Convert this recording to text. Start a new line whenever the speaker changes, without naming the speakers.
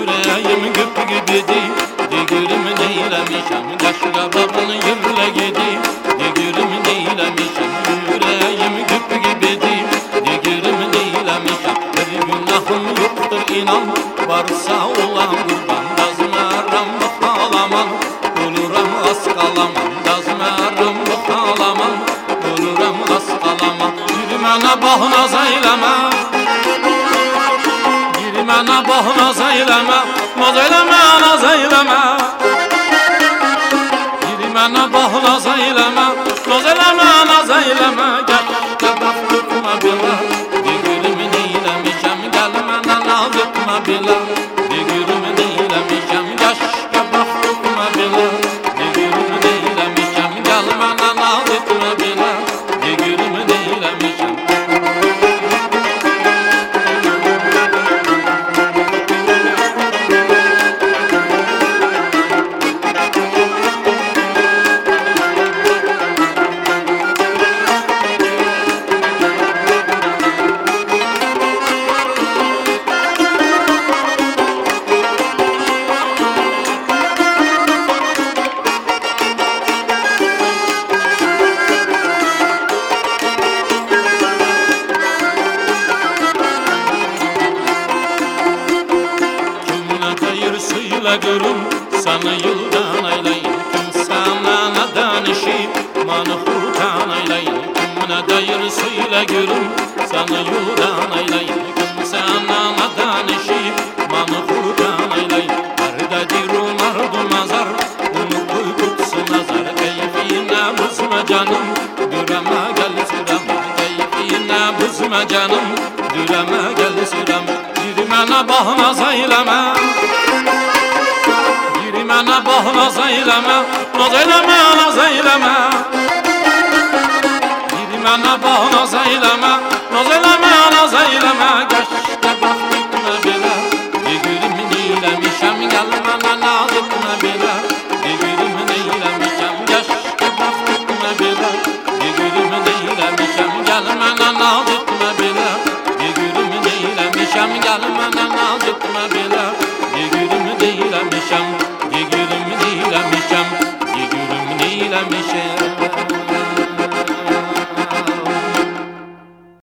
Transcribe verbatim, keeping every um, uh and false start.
yüreğim güp gibidi. Digürüm neylemişem, kaşığa babını yürle gidi. Digürüm neylemişem, yüreğim güp gibidi. Digürüm neylemişem, bir günahım yoktur inan. Varsa olan kurban, dazmaram bu halaman. Oluram az kalaman, dazmaram bu halaman. Oluram az kalaman. Yürümene bah naz eyleme, yürümene bah naz eyleme, naz eyleme, naz eyleme. Yürümene bah naz eyleme, naz eyleme, naz eyleme. Gel de bak tutma bile, digürüm neylemişem, gelmene naz etme bile. Digürüm neylemişem, yaş de bak tutma bile. Digürüm neylemişem, gelmene naz etme bile. Digürüm neylemişem. Suyla görüm, sana yıldan aylayın. Kim sana ne danışıyım, manhutan aylayın. Kimine dayır suyla görüm, sana yıldan aylayın. Kim sana ne danışıyım, manhutan aylayın. Arda dirum ardu mazar, onu koy tutsun nazar. Keyfine bızma canım, düreme gel süreme. Keyfine bızma canım, düreme gel süreme. Yürümene bah naz eyleme, yürümene bah naz eyleme, naz eyleme, naz eyleme. Yürümene bah naz eyleme, naz eyleme, naz eyleme. Geçte bak gitme bile, digürüm neylemişem, gelmene naz etme bile. Digürüm neylemişem, geçte bak gitme bile. Digürüm neylemişem, gelmene naz etme bile. Digürüm neylemişem, gelmene naz etme bile. Digürüm neylemişem.